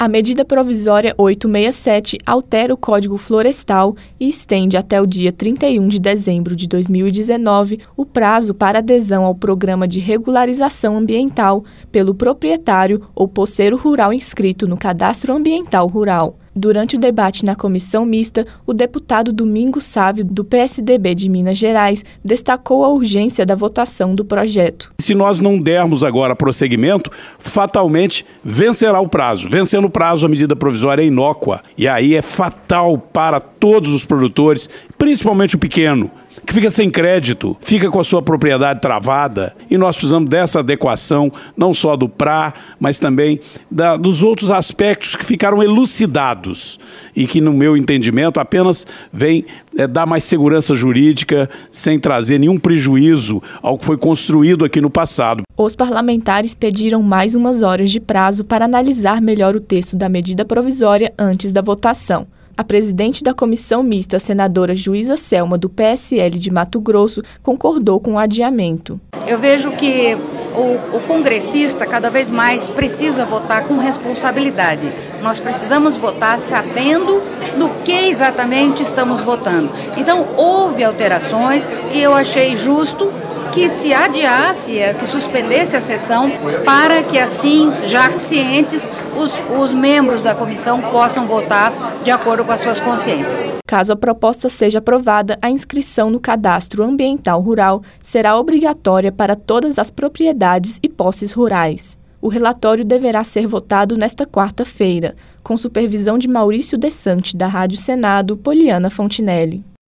A medida provisória 867 altera o Código Florestal e estende até o dia 31 de dezembro de 2019 o prazo para adesão ao Programa de Regularização Ambiental pelo proprietário ou posseiro rural inscrito no Cadastro Ambiental Rural. Durante o debate na comissão mista, o deputado Domingos Sávio, do PSDB de Minas Gerais, destacou a urgência da votação do projeto. Se nós não dermos agora prosseguimento, fatalmente vencerá o prazo. Vencendo o prazo, a medida provisória é inócua. E aí é fatal para todos os produtores, principalmente o pequeno, que fica sem crédito, fica com a sua propriedade travada. E nós precisamos dessa adequação, não só do PRA, mas também dos outros aspectos que ficaram elucidados e que, no meu entendimento, apenas vem dar mais segurança jurídica sem trazer nenhum prejuízo ao que foi construído aqui no passado. Os parlamentares pediram mais umas horas de prazo para analisar melhor o texto da medida provisória antes da votação. A presidente da comissão mista, senadora Juíza Selma, do PSL de Mato Grosso, concordou com o adiamento. Eu vejo que o congressista cada vez mais precisa votar com responsabilidade. Nós precisamos votar sabendo do que exatamente estamos votando. Então, houve alterações e eu achei justo que se adiasse, que suspendesse a sessão, para que assim, já cientes, os membros da comissão possam votar de acordo com as suas consciências. Caso a proposta seja aprovada, a inscrição no Cadastro Ambiental Rural será obrigatória para todas as propriedades e posses rurais. O relatório deverá ser votado nesta quarta-feira, com supervisão de Maurício Desante, da Rádio Senado, Poliana Fontinelli.